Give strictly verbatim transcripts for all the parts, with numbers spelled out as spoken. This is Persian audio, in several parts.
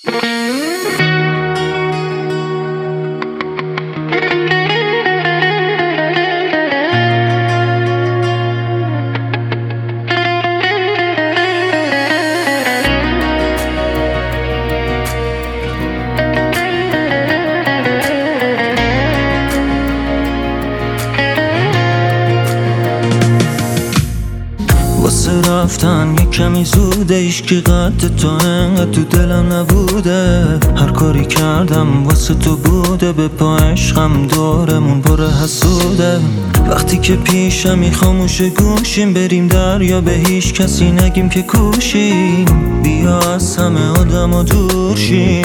واسه رفتن یه کمی زوده، ایشکی قد تو انقدر تو دلم نبوده. هر کاری کردم واسه تو بوده، به پا عشقم دورمون پر حسوده. وقتی که پیشمی خاموش گوشیم، بریم دریا به هیچ کسی نگیم که کوشیم. بیا از همه آدم و دور شیم،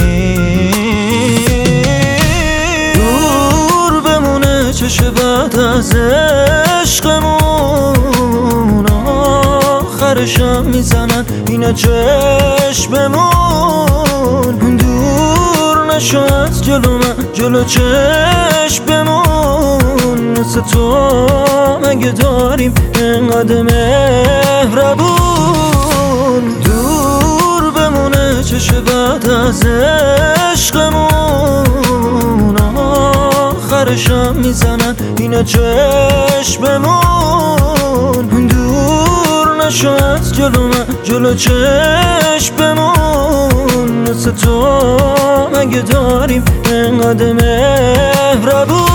دور بمونه چش بعد از عشقمون. آخرشم میزنن اینا چشممون. دور نشو از جلو من، جلو چشممون. مثل تو مگه داریم انقدر مهربون؟ دور بمونه چش بعد از عشقمون. آخرشم میزنن اینا چشممون. دور نشو از جلو من، جلو چشممون. مثل تو مگه داریم انقدر مهربون؟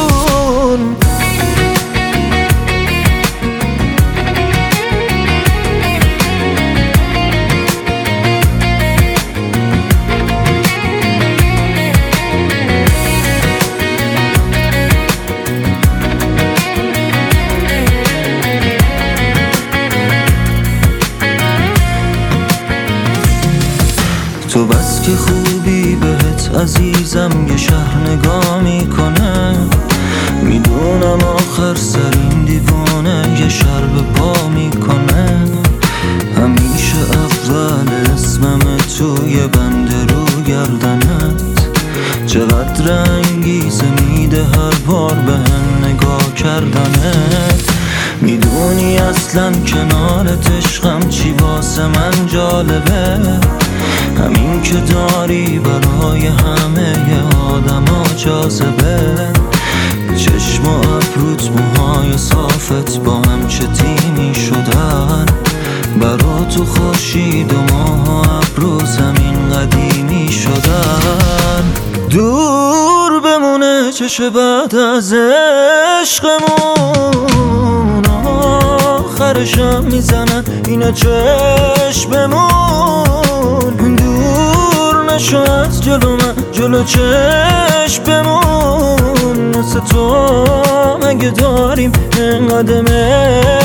تو بس که خوبی بهت عزیزم یه شهر نگاه میکنه. میدونم آخر سر این دیوانه یه شر به پا میکنه. همیشه اول اسمم توی بند رو گردنت. چقدر انگیزه میده هر بار به هم نگاه کردنت. میدونی اصلا کنارت عشقم چی واسه من جالبه. همین که داری برای همه آدم ها جاذبه. چشم و ابروت، موهای صافت با هم چه تیمی شدن. برا تو خورشید و ماه و ابرو زمین قدیمی شدن. دور بمونه چش بعد از عشقمون. آخرشم میزنن اینا چشممون. دور نشو از جلو من، جلو چشممون. مثل تو مگه داریم انقدر